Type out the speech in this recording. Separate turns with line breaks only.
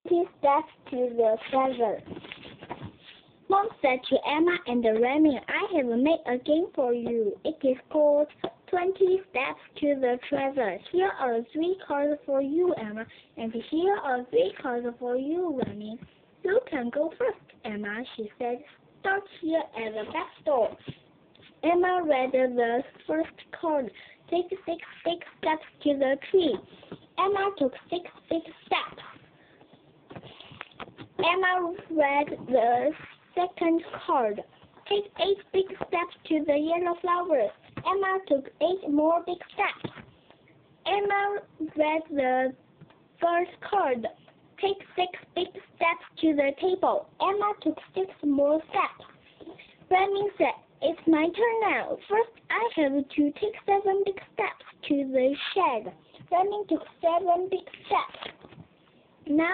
Steps to the treasure. Mom said to Emma and Remy, I have made a game for you. It is called 20 Steps to the Treasure. Here are 3 cards for you, Emma, and here are 3 cards for you, Remy. You can go first, Emma, she said. Start here at the back door. Emma read the first card. Take 6 big steps to the tree. Emma took 6 big steps. Emma read the second card. Take 8 big steps to the yellow flowers. Emma took 8 more big steps. Emma read the third card. Take 6 big steps to the table. Emma took 6 more steps. Remy said, it's my turn now. First, I have to take 7 big steps to the shed. Remy took 7 big steps. Now